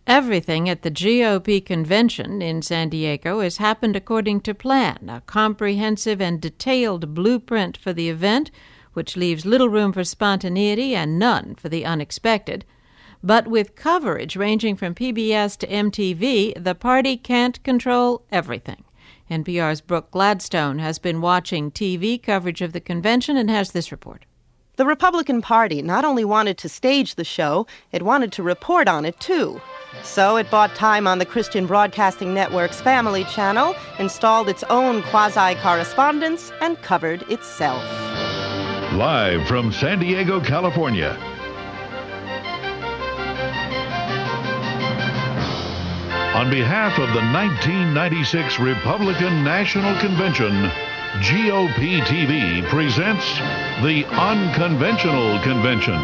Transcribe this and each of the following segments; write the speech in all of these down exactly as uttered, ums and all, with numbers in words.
Everything at the G O P convention in San Diego has happened according to plan, a comprehensive and detailed blueprint for the event, which leaves little room for spontaneity and none for the unexpected. But with coverage ranging from P B S to M T V, the party can't control everything. N P R's Brooke Gladstone has been watching T V coverage of the convention and has this report. The Republican Party not only wanted to stage the show, it wanted to report on it, too. So it bought time on the Christian Broadcasting Network's Family Channel, installed its own quasi-correspondents, and covered itself. Live from San Diego, California. On behalf of the nineteen ninety-six Republican National Convention, G O P T V presents the Unconventional Convention.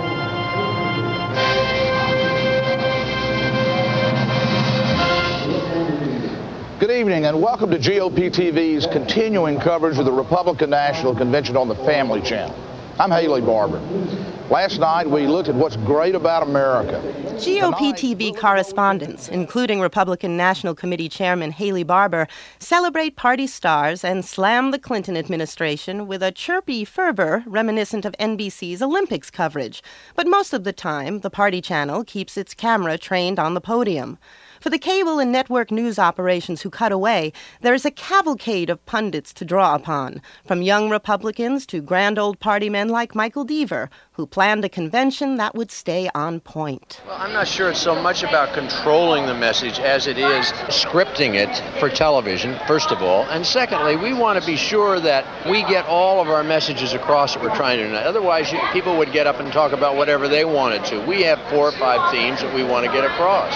Good evening and welcome to G O P T V's continuing coverage of the Republican National Convention on the Family Channel. I'm Haley Barbour. Last night we looked at what's great about America. G O P T V correspondents, including Republican National Committee Chairman Haley Barbour, celebrate party stars and slam the Clinton administration with a chirpy fervor reminiscent of N B C's Olympics coverage. But most of the time, the party channel keeps its camera trained on the podium. For the cable and network news operations who cut away, there is a cavalcade of pundits to draw upon, from young Republicans to grand old party men like Michael Deaver, who planned a convention that would stay on point. Well, I'm not sure it's so much about controlling the message as it is scripting it for television, first of all. And secondly, we want to be sure that we get all of our messages across that we're trying to do. Otherwise, you, people would get up and talk about whatever they wanted to. We have four or five themes that we want to get across.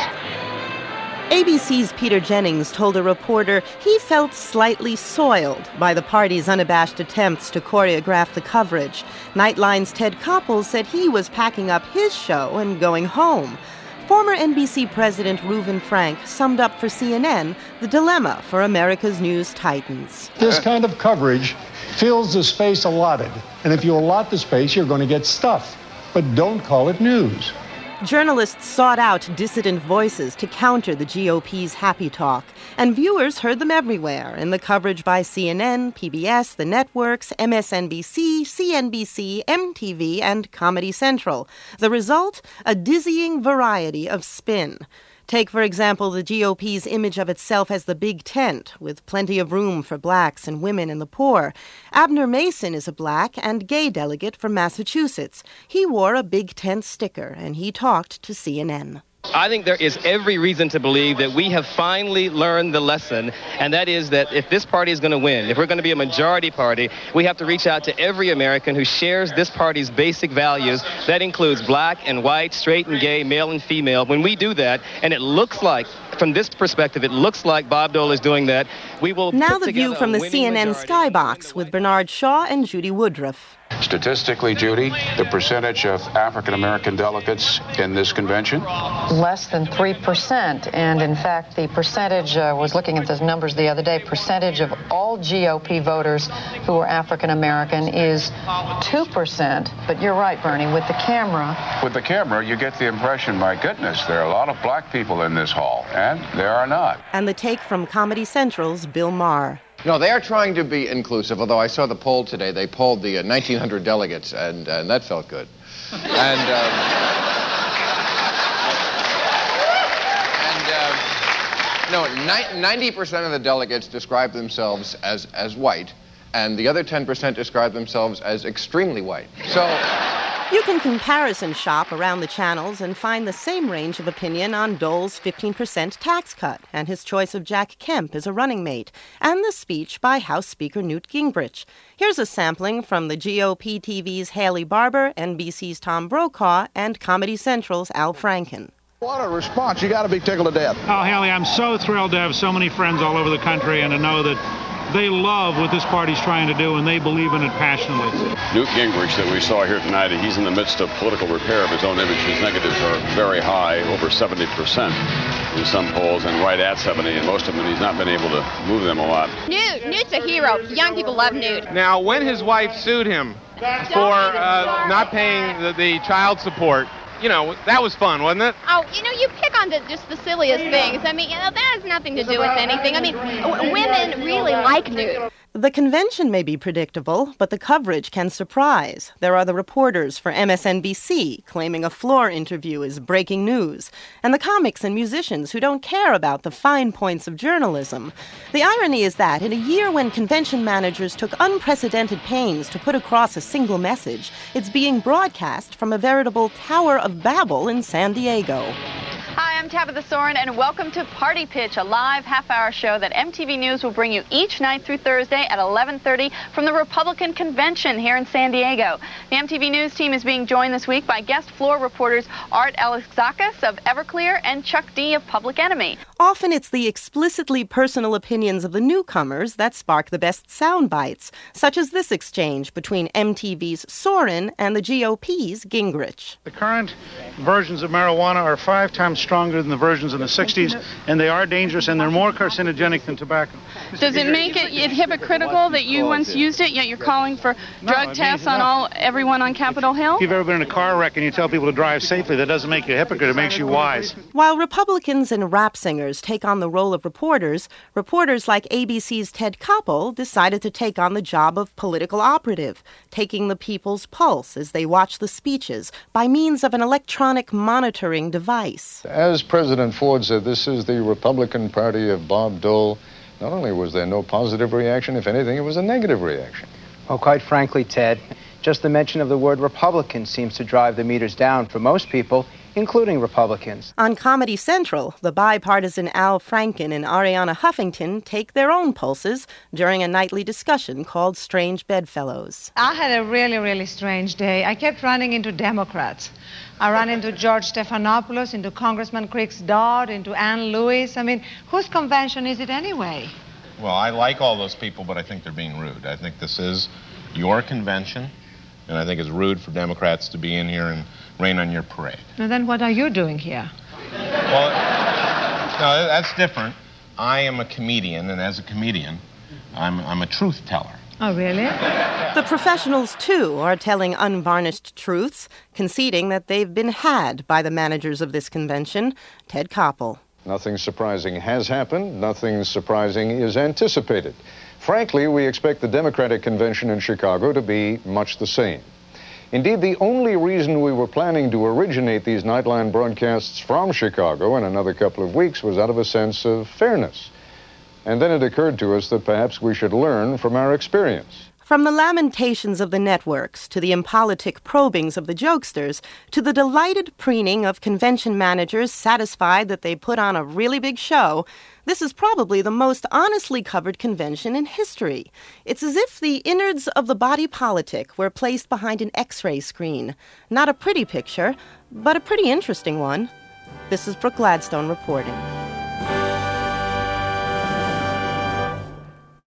A B C's Peter Jennings told a reporter he felt slightly soiled by the party's unabashed attempts to choreograph the coverage. Nightline's Ted Koppel said he was packing up his show and going home. Former N B C President Reuven Frank summed up for C N N the dilemma for America's news titans. This kind of coverage fills the space allotted, and if you allot the space, you're going to get stuff. But don't call it news. Journalists sought out dissident voices to counter the G O P's happy talk, and viewers heard them everywhere in the coverage by C N N, P B S, the networks, M S N B C, C N B C, M T V, and Comedy Central. The result? A dizzying variety of spin. Take, for example, the G O P's image of itself as the big tent, with plenty of room for blacks and women and the poor. Abner Mason is a black and gay delegate from Massachusetts. He wore a big tent sticker, and he talked to C N N. I think there is every reason to believe that we have finally learned the lesson, and that is that if this party is going to win, if we're going to be a majority party, we have to reach out to every American who shares this party's basic values. That includes black and white, straight and gay, male and female. When we do that, and it looks like, from this perspective, it looks like Bob Dole is doing that, we will Now put the view from the C N N Skybox with Bernard Shaw and Judy Woodruff. Statistically, Judy, the percentage of African-American delegates in this convention? Less than three percent. And in fact, the percentage, I uh, was looking at the numbers the other day, percentage of all G O P voters who are African-American is two percent. But you're right, Bernie, with the camera. With the camera, you get the impression, my goodness, there are a lot of black people in this hall, and there are not. And the take from Comedy Central's Bill Maher. No, they are trying to be inclusive, although I saw the poll today. They polled the uh, nineteen hundred delegates, and, and that felt good. And, um, and uh, no, ninety percent of the delegates describe themselves as, as white, and the other ten percent describe themselves as extremely white. So you can comparison shop around the channels and find the same range of opinion on Dole's fifteen percent tax cut and his choice of Jack Kemp as a running mate, and the speech by House Speaker Newt Gingrich. Here's a sampling from the G O P T V's Haley Barbour, N B C's Tom Brokaw, and Comedy Central's Al Franken. What a response. You got to be tickled to death. Oh, Haley, I'm so thrilled to have so many friends all over the country and to know that they love what this party's trying to do, and they believe in it passionately. Newt Gingrich that we saw here tonight, he's in the midst of political repair of his own image. His negatives are very high, over seventy percent in some polls, and right at seventy, and most of them he's not been able to move them a lot. Newt, Newt's a hero. Young people love Newt. Now, when his wife sued him for uh, not paying the, the child support, you know, that was fun, wasn't it? Oh, you know, you pick on the, just the silliest things. I mean, you know, that has nothing to do with anything. I mean, w- women really like nude. The convention may be predictable, but the coverage can surprise. There are the reporters for M S N B C claiming a floor interview is breaking news, and the comics and musicians who don't care about the fine points of journalism. The irony is that in a year when convention managers took unprecedented pains to put across a single message, it's being broadcast from a veritable Tower of Babel in San Diego. Hi, I'm Tabitha Soren, and welcome to Party Pitch, a live half-hour show that M T V News will bring you each night through Thursday at eleven thirty from the Republican Convention here in San Diego. The M T V News team is being joined this week by guest floor reporters Art Alexakis of Everclear and Chuck D of Public Enemy. Often it's the explicitly personal opinions of the newcomers that spark the best sound bites, such as this exchange between M T V's Soren and the G O P's Gingrich. The current versions of marijuana are five times stronger than the versions in the sixties, and they are dangerous, and they're more carcinogenic than tobacco. Does it make it, it hypocritical that you once used it, yet you're calling for drug no, tests means, on no. all everyone on Capitol Hill? If you've ever been in a car wreck and you tell people to drive safely, that doesn't make you a hypocrite. It makes you wise. While Republicans and rap singers take on the role of reporters, reporters like A B C's Ted Koppel decided to take on the job of political operative, taking the people's pulse as they watch the speeches by means of an electronic monitoring device. As President Ford said, this is the Republican Party of Bob Dole. Not only was there no positive reaction, if anything, it was a negative reaction. Well, quite frankly, Ted, just the mention of the word Republican seems to drive the meters down for most people, including Republicans. On Comedy Central, the bipartisan Al Franken and Ariana Huffington take their own pulses during a nightly discussion called Strange Bedfellows. I had a really, really strange day. I kept running into Democrats. I ran into George Stephanopoulos, into Congressman Chris Dodd, into Ann Lewis. I mean, whose convention is it anyway? Well, I like all those people, but I think they're being rude. I think this is your convention, and I think it's rude for Democrats to be in here and rain on your parade. And then what are you doing here? Well, no, that's different. I am a comedian, and as a comedian, I'm, I'm a truth teller. Oh, really? The professionals, too, are telling unvarnished truths, conceding that they've been had by the managers of this convention. Ted Koppel. Nothing surprising has happened. Nothing surprising is anticipated. Frankly, we expect the Democratic convention in Chicago to be much the same. Indeed, the only reason we were planning to originate these Nightline broadcasts from Chicago in another couple of weeks was out of a sense of fairness. And then it occurred to us that perhaps we should learn from our experience. From the lamentations of the networks, to the impolitic probings of the jokesters, to the delighted preening of convention managers satisfied that they put on a really big show, this is probably the most honestly covered convention in history. It's as if the innards of the body politic were placed behind an X-ray screen. Not a pretty picture, but a pretty interesting one. This is Brooke Gladstone reporting.